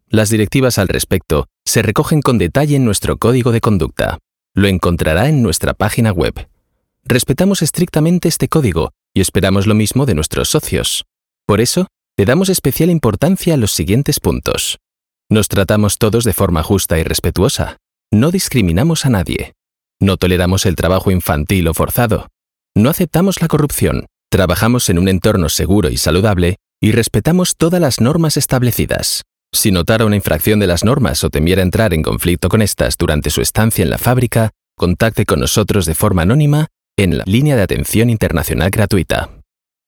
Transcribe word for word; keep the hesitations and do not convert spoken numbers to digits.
Las directivas al respecto se recogen con detalle en nuestro código de conducta. Lo encontrará en nuestra página web. Respetamos estrictamente este código y esperamos lo mismo de nuestros socios. Por eso, le damos especial importancia a los siguientes puntos. Nos tratamos todos de forma justa y respetuosa. No discriminamos a nadie. No toleramos el trabajo infantil o forzado. No aceptamos la corrupción. Trabajamos en un entorno seguro y saludable y respetamos todas las normas establecidas. Si notara una infracción de las normas o temiera entrar en conflicto con estas durante su estancia en la fábrica, contacte con nosotros de forma anónima en la línea de atención internacional gratuita.